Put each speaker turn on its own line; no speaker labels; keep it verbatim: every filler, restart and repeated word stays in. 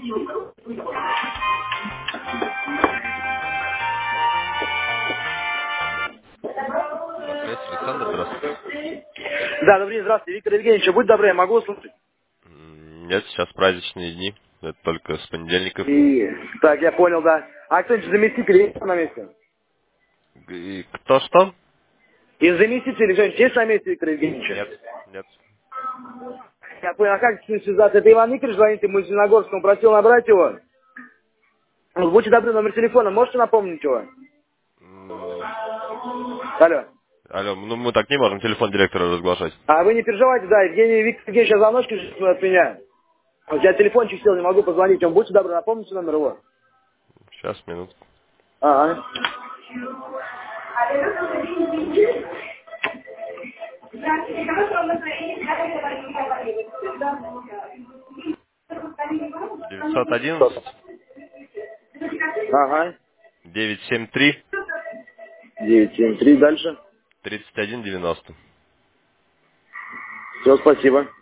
На связи Александр, здравствуйте.
Да, добрый день, здравствуйте, Виктор Евгеньевич, будь добры, я могу услышать?
М, Нет, сейчас праздничные дни. Это только с понедельника.
И... Так, я понял, да. А кто-нибудь заместитель есть на месте?
И кто что?
Из заместителей кто-нибудь есть на месте, Виктор Евгеньевич?
Нет, нет.
Я понял, а как с ним связаться? Это Иван Викторович звонит ему из Зеленогорска, он просил набрать его. Ну, будьте добры, номер телефона, можете напомнить его?
М,
Алло.
Алло, ну мы так не можем телефон директора разглашать.
А вы не переживайте, да, Евгений Виктор Евгеньевич, сейчас звоночки ждет от меня. Вот я телефончик сел, не могу позвонить, он будьте добры, напомните номер его.
Сейчас, минутку.
Ага.
девятьсот одиннадцать
Ага.
девятьсот семьдесят три
девять семь три дальше.
тридцать один девяносто.
Все, спасибо.